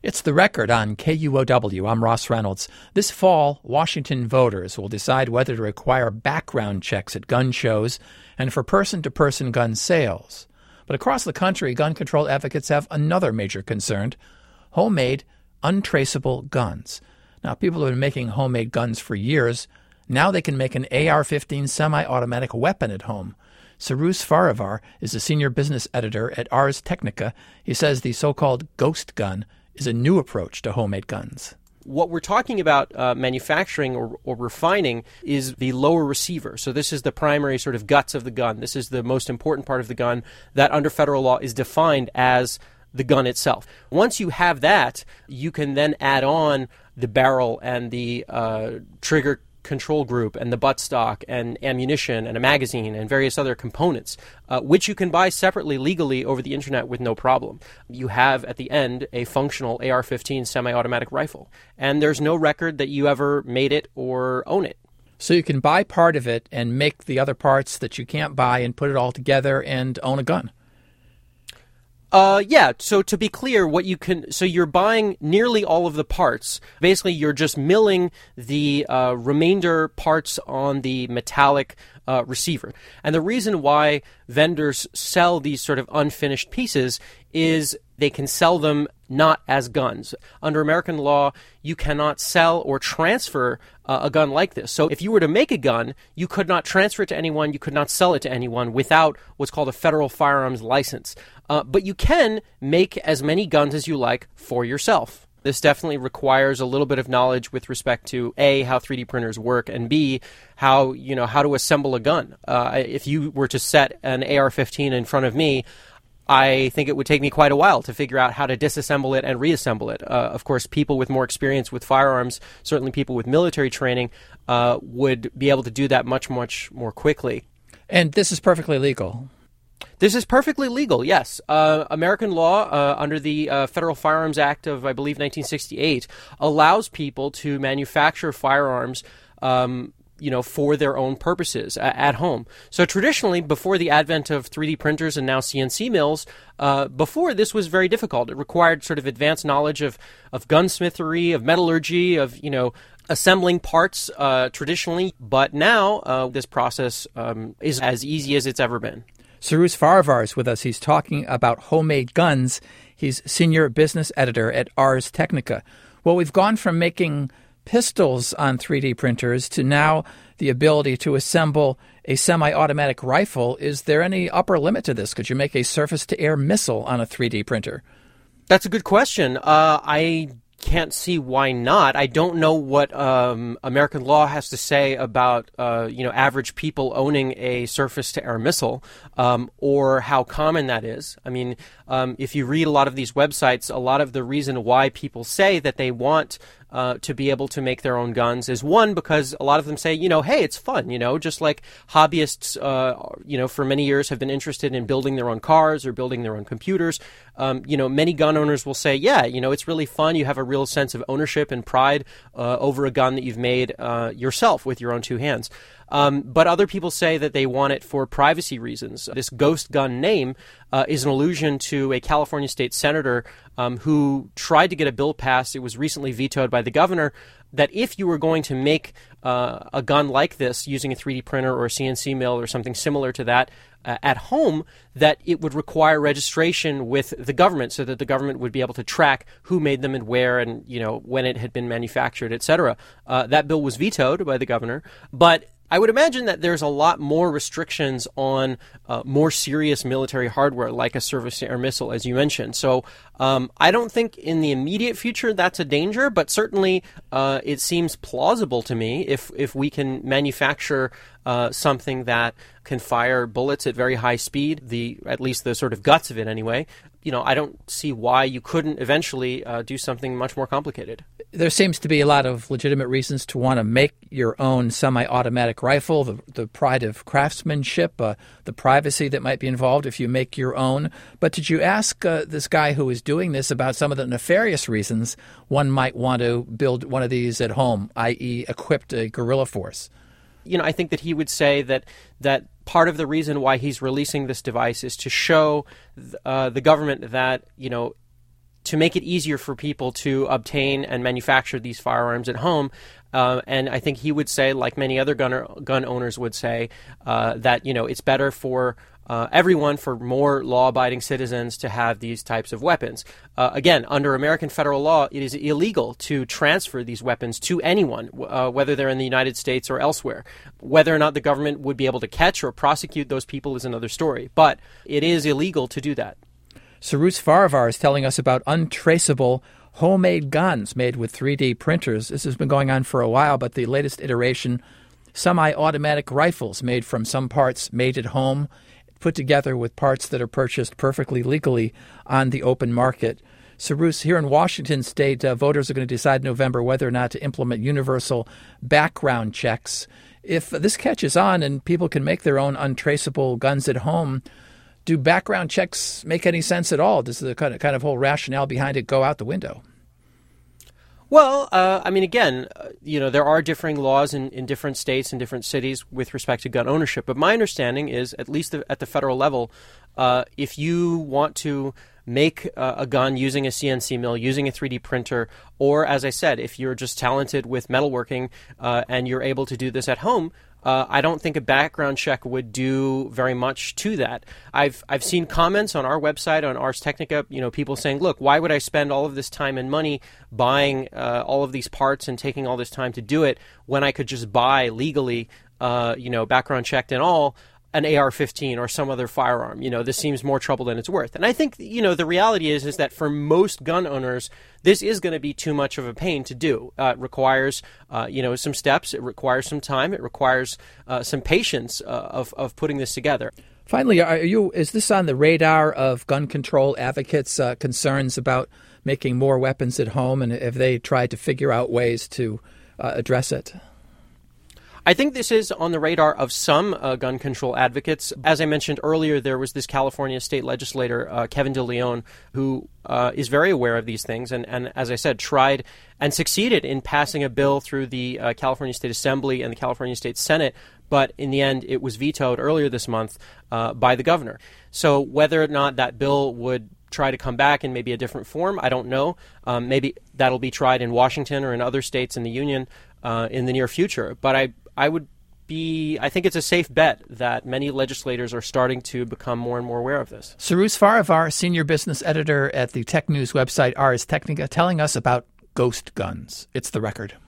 It's The Record on KUOW. I'm Ross Reynolds. This fall, Washington voters will decide whether to require background checks at gun shows and for person-to-person gun sales. But across the country, gun control advocates have another major concern: homemade, untraceable guns. Now, people have been making homemade guns for years. Now they can make an AR-15 semi-automatic weapon at home. Cyrus Farivar is a senior business editor at Ars Technica. He says the so-called ghost gun is a new approach to homemade guns. What we're talking about manufacturing or refining is the lower receiver. So this is the primary sort of guts of the gun. This is the most important part of the gun that under federal law is defined as the gun itself. Once you have that, you can then add on the barrel and the trigger control group and the buttstock and ammunition and a magazine and various other components, which you can buy separately legally over the internet with no problem. You have at the end a functional AR-15 semi-automatic rifle, and there's no record that you ever made it or own it. So you can buy part of it and make the other parts that you can't buy and put it all together and own a gun. Yeah. So to be clear, so you're buying nearly all of the parts. Basically, you're just milling the remainder parts on the metallic receiver. And the reason why vendors sell these sort of unfinished pieces is they can sell them not as guns. Under American law, you cannot sell or transfer a gun like this. So if you were to make a gun, you could not transfer it to anyone, you could not sell it to anyone without what's called a federal firearms license. But you can make as many guns as you like for yourself. This definitely requires a little bit of knowledge with respect to A, how 3D printers work, and B, how to assemble a gun. If you were to set an AR-15 in front of me, I think it would take me quite a while to figure out how to disassemble it and reassemble it. Of course, people with more experience with firearms, certainly people with military training, would be able to do that much, much more quickly. And this is perfectly legal. This is perfectly legal, yes. American law, under the Federal Firearms Act of, I believe, 1968, allows people to manufacture firearms for their own purposes at home. So traditionally, before the advent of 3D printers and now CNC mills, before this was very difficult. It required sort of advanced knowledge of gunsmithery, of metallurgy, of, assembling parts traditionally. But now this process is as easy as it's ever been. Cyrus Farivar is with us. He's talking about homemade guns. He's senior business editor at Ars Technica. Well, we've gone from making pistols on 3D printers to now the ability to assemble a semi-automatic rifle. Is there any upper limit to this? Could you make a surface-to-air missile on a 3D printer? That's a good question. I can't see why not. I don't know what American law has to say about average people owning a surface-to-air missile, or how common that is. I mean, if you read a lot of these websites, a lot of the reason why people say that they want to be able to make their own guns is, one, because a lot of them say, hey, it's fun, just like hobbyists, for many years have been interested in building their own cars or building their own computers. Many gun owners will say, yeah, it's really fun. You have a real sense of ownership and pride over a gun that you've made yourself with your own two hands. But other people say that they want it for privacy reasons. This ghost gun name is an allusion to a California state senator who tried to get a bill passed. It was recently vetoed by the governor, that if you were going to make a gun like this using a 3D printer or a CNC mill or something similar to that at home, that it would require registration with the government so that the government would be able to track who made them and where and, when it had been manufactured, etc. That bill was vetoed by the governor, but I would imagine that there's a lot more restrictions on more serious military hardware, like a surface-to-air missile, as you mentioned. So I don't think in the immediate future that's a danger, but certainly it seems plausible to me if we can manufacture something that can fire bullets at very high speed, at least the sort of guts of it anyway. I don't see why you couldn't eventually do something much more complicated. There seems to be a lot of legitimate reasons to want to make your own semi-automatic rifle, the pride of craftsmanship, the privacy that might be involved if you make your own. But did you ask this guy who is doing this about some of the nefarious reasons one might want to build one of these at home, i.e. equipped a guerrilla force? I think that he would say that part of the reason why he's releasing this device is to show the government that, to make it easier for people to obtain and manufacture these firearms at home. And I think he would say, like many other gun owners would say, that, it's better for everyone, for more law-abiding citizens to have these types of weapons. Again, under American federal law, it is illegal to transfer these weapons to anyone, whether they're in the United States or elsewhere. Whether or not the government would be able to catch or prosecute those people is another story. But it is illegal to do that. Cyrus Farivar is telling us about untraceable homemade guns made with 3D printers. This has been going on for a while, but the latest iteration, semi-automatic rifles made from some parts made at home, put together with parts that are purchased perfectly legally on the open market. Cyrus, here in Washington State, voters are going to decide in November whether or not to implement universal background checks. If this catches on and people can make their own untraceable guns at home, do background checks make any sense at all? Does the kind of whole rationale behind it go out the window? Well, again, there are differing laws in different states and different cities with respect to gun ownership. But my understanding is, at least at the federal level, if you want to make a gun using a CNC mill, using a 3D printer, or, as I said, if you're just talented with metalworking and you're able to do this at home, I don't think a background check would do very much to that. I've seen comments on our website, on Ars Technica, people saying, look, why would I spend all of this time and money buying all of these parts and taking all this time to do it when I could just buy legally, background checked and all, an AR-15 or some other firearm. This seems more trouble than it's worth. And I think, the reality is that for most gun owners, this is going to be too much of a pain to do. It requires, some steps. It requires some time. It requires some patience of putting this together. Finally, is this on the radar of gun control advocates' concerns about making more weapons at home, and if they tried to figure out ways to address it? I think this is on the radar of some gun control advocates. As I mentioned earlier, there was this California state legislator, Kevin DeLeon, who is very aware of these things and, as I said, tried and succeeded in passing a bill through the California State Assembly and the California State Senate. But in the end, it was vetoed earlier this month by the governor. So whether or not that bill would try to come back in maybe a different form, I don't know. Maybe that'll be tried in Washington or in other states in the union in the near future. But I think it's a safe bet that many legislators are starting to become more and more aware of this. Cyrus Farivar, senior business editor at the tech news website Ars Technica, telling us about ghost guns. It's The Record.